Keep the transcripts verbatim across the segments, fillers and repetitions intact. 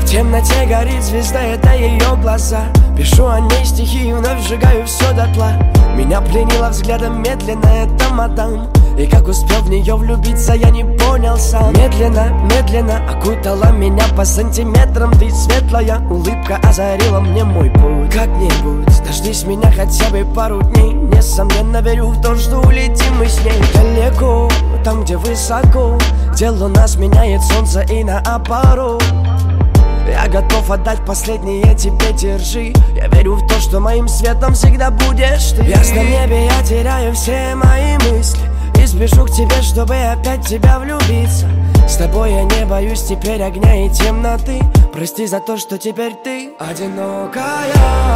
В темноте горит звезда, это ее глаза. Пишу о ней стихи и вновь сжигаю все дотла. Меня пленила взглядом медленно эта мадам, и как успел в нее влюбиться, я не понял сам. Медленно, медленно окутала меня по сантиметрам. Ты светлая улыбка озарила мне мой путь. Как-нибудь дождись меня хотя бы пару дней. Несомненно верю в то, что улетим мы с ней далеко, там, где высоко, где луна сменяет солнце и наоборот. Я готов отдать последнее тебе, держи. Я верю в то, что моим светом всегда будешь ты. В ясном небе я теряю все мои мысли и спешу к тебе, чтобы опять в тебя влюбиться. С тобой я не боюсь теперь огня и темноты. Прости за то, что теперь ты одинокая.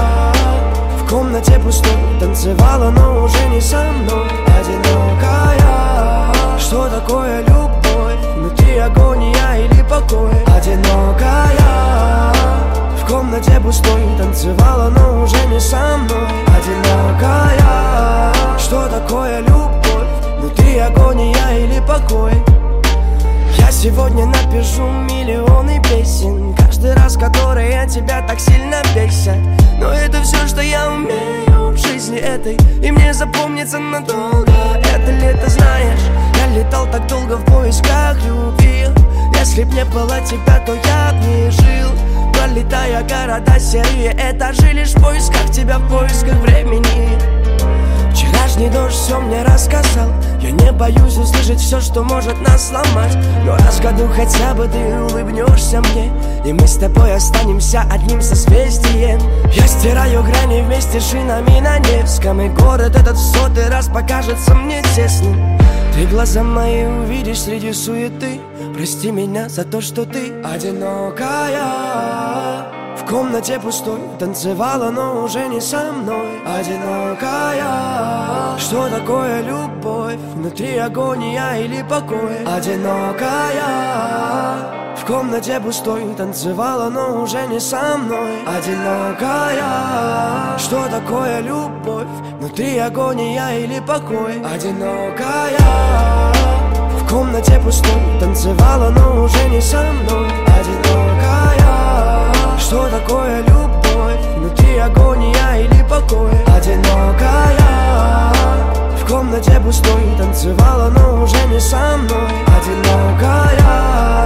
В комнате пустой танцевала, но уже не со мной. Одинокая. Что такое любовь? Внутри агония или покой? Одинокая. В комнате пустой танцевала, но уже не со мной. Одинокая. Что такое любовь? Внутри агония или покой? Я сегодня напишу миллионы песен, каждый раз, которые от тебя так сильно бесят. Но это все, что я умею в жизни этой, и мне запомнится надолго. Это лето, знаешь, я летал так долго в поисках любви. Если б не было тебя, то я б не жил. Пролетая города, серые этажи, лишь в поисках тебя, в поисках времени. Вчерашний дождь все мне рассказал. Я не боюсь услышать все, что может нас сломать. Но раз в году хотя бы ты улыбнешься мне, и мы с тобой останемся одним созвездием. Я стираю грани вместе с шинами на Невском, и город этот в сотый раз покажется мне тесным. Ты глаза мои увидишь среди суеты. Прости меня за то, что ты одинокая. В комнате пустой танцевала, но уже не со мной. Одинокая. Что такое любовь? Внутри агония или покой? Одинокая. В комнате пустой танцевала, но уже не со мной. Одинокая. Что такое любовь? Внутри агония или покой? Одинокая. В комнате пустой танцевала, но уже не со мной. Одинокая. Что такое любовь? Внутри агония или покой? Одинокая. В комнате пустой танцевала, но уже не со мной. Одинокая.